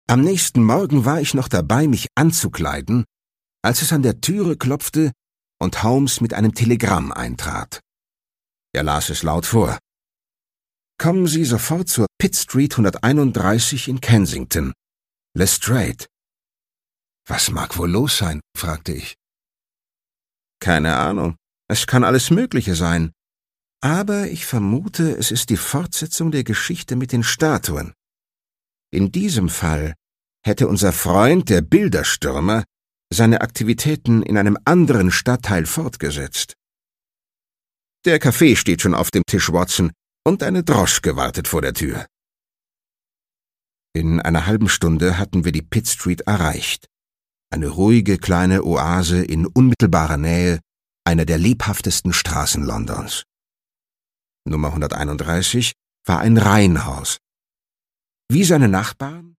Am nächsten Morgen war ich noch dabei, mich anzukleiden, als es an der Türe klopfte und Holmes mit einem Telegramm eintrat. Er las es laut vor. »Kommen Sie sofort zur Pitt Street 131 in Kensington. Lestrade.« »Was mag wohl los sein?« fragte ich. »Keine Ahnung. Es kann alles Mögliche sein. Aber ich vermute, es ist die Fortsetzung der Geschichte mit den Statuen. In diesem Fall hätte unser Freund, der Bilderstürmer, seine Aktivitäten in einem anderen Stadtteil fortgesetzt. Der Kaffee steht schon auf dem Tisch, Watson, und eine Droschke wartet vor der Tür.« In einer halben Stunde hatten wir die Pitt Street erreicht. Eine ruhige kleine Oase in unmittelbarer Nähe einer der lebhaftesten Straßen Londons. Nummer 131 war ein Reihenhaus. Wie seine Nachbarn